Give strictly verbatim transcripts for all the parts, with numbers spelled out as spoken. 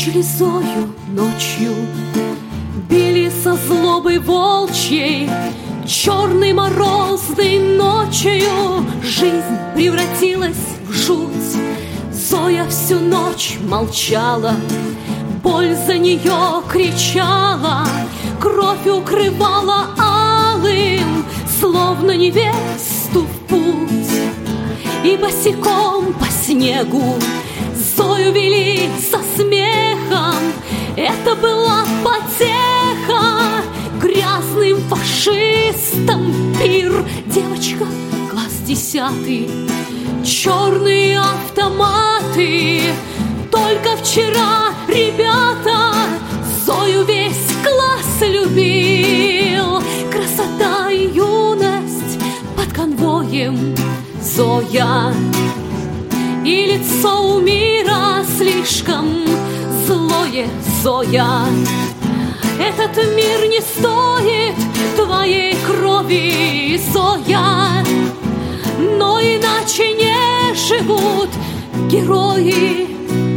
Мучили Зою ночью, били со злобой волчьей, черной морозной ночью жизнь превратилась в жуть. Зоя всю ночь молчала, боль за нее кричала, кровь укрывала алым, словно невесту в путь. И босиком по снегу Зою вели со смехом. Это была потеха грязным фашистам пир. Девочка, класс десятый, черные автоматы. Только вчера, ребята, Зою весь класс любил. Красота и юность под конвоем Зоя. И лицо у мира слишком злое, Зоя. Этот мир не стоит твоей крови, Зоя. Но иначе не живут герои.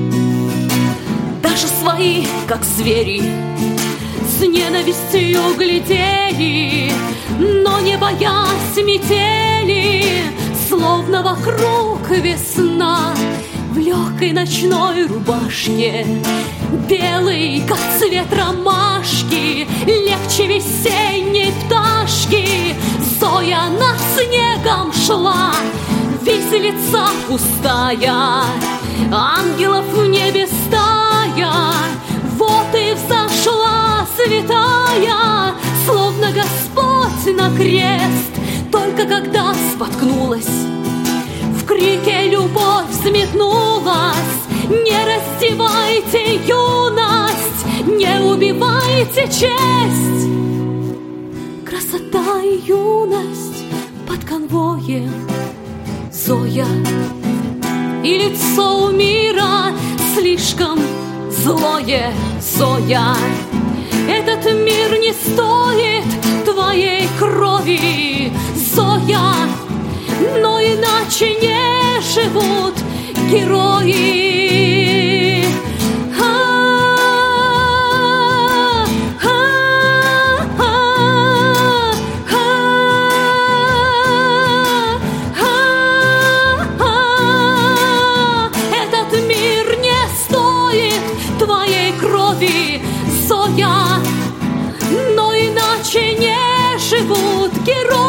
Даже свои, как звери, с ненавистью глядели, но не боясь метели, словно вокруг весна. В легкой ночной рубашке, белый, как цвет ромашки, легче весенней пташки, Зоя над снегом шла, виселица пустая, ангелов в небе стая. Вот и взошла святая, словно Господь на крест. Только когда споткнулась, в крике любовь взметнулась. Не раздевайте юность, не убивайте честь. Красота и юность под конвоем Зоя. И лицо у мира слишком злое, Зоя. Этот мир не стоит твоей крови, Зоя. Но иначе не живут герои. Этот мир не стоит твоей крови, Зоя. Но иначе не живут герои.